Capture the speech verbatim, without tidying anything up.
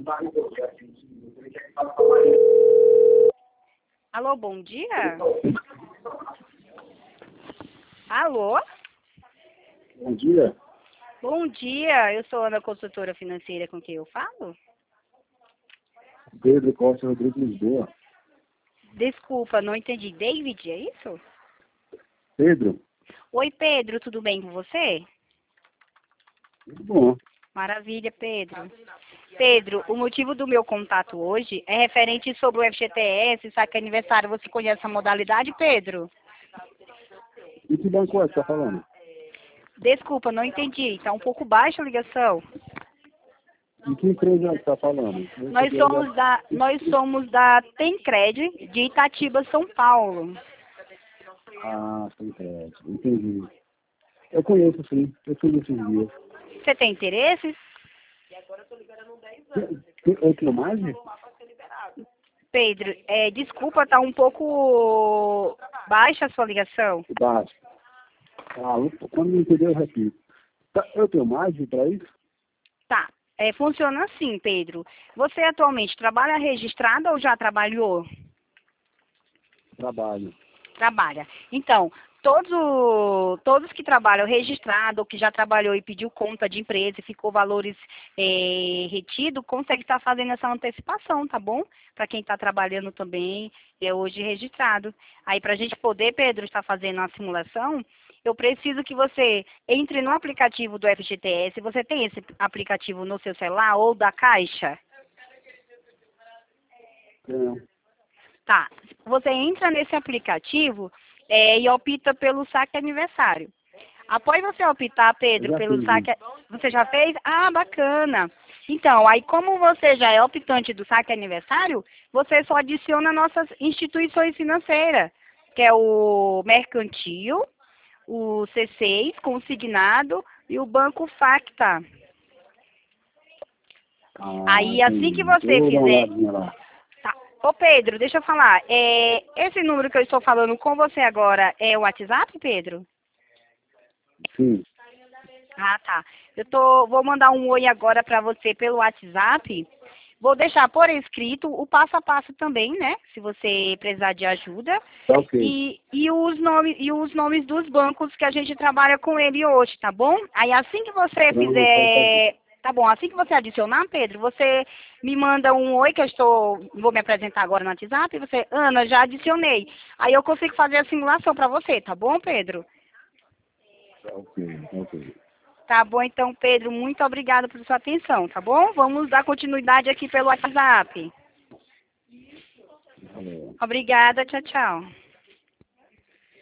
Alô, bom dia? Alô? Bom dia. Bom dia, eu sou Ana, consultora financeira, com quem eu falo? Pedro Costa Rodrigues Lisboa. Desculpa, não entendi. David, é isso? Pedro? Oi, Pedro, tudo bem com você? Muito bom. Maravilha, Pedro. Pedro, o motivo do meu contato hoje é referente sobre o F G T S, saque aniversário. Você conhece a modalidade, Pedro? E que banco é que você está falando? Desculpa, não entendi. Está um pouco baixa a ligação. De que empresa é que está falando? Eu Nós cheguei somos já- da, nós somos da Tencred, de Itatiba, São Paulo. Ah, sem crédito. Entendi. Eu conheço, sim. Eu fui nesses dias. Você tem interesse? Tem- tem- É filmagem? Pedro, é, desculpa, está um pouco baixa a sua ligação. Baixo. Ah, eu- quando não entender, eu repito. Tá, eu tenho margem para isso? Tá. É, funciona assim, Pedro. Você atualmente trabalha registrado ou já trabalhou? Trabalho. Trabalha. Então, todos, o- todos que trabalham registrado ou que já trabalhou e pediu conta de empresa e ficou valores é, retido, consegue estar fazendo essa antecipação, tá bom? Para quem está trabalhando também é hoje registrado. Aí, para a gente poder, Pedro, estar fazendo a simulação, eu preciso que você entre no aplicativo do F G T S. Você tem esse aplicativo no seu celular ou da Caixa? Tenho. Tá. Você entra nesse aplicativo é, e opta pelo saque aniversário. Após você optar, Eu Pedro, já pelo fiz saque... isso. Você já fez? Ah, bacana. Então, aí como você já é optante do saque aniversário, você só adiciona nossas instituições financeiras, que é o Mercantil, o C seis, consignado, e o Banco Facta. Ah, Aí, assim que entendi. você Eu vou dar uma fizer... olhadinha lá. Tá. Ô, Pedro, deixa eu falar. É, esse número que eu estou falando com você agora é o WhatsApp, Pedro? Sim. Ah, tá. Eu tô, vou mandar um oi agora para você pelo WhatsApp. Vou deixar por escrito o passo a passo também, né? Se você precisar de ajuda. Tá ok. E, e, os nomes, e os nomes dos bancos que a gente trabalha com ele hoje, tá bom? Aí assim que você Pronto, pode fazer. fizer... Tá bom, assim que você adicionar, Pedro, você me manda um oi, que eu estou... Vou me apresentar agora no WhatsApp. E você, Ana, já adicionei. Aí eu consigo fazer a simulação para você, tá bom, Pedro? Tá ok, tá ok. Tá bom, então, Pedro, muito obrigada por sua atenção, tá bom? Vamos dar continuidade aqui pelo WhatsApp. Valeu. Obrigada, tchau, tchau.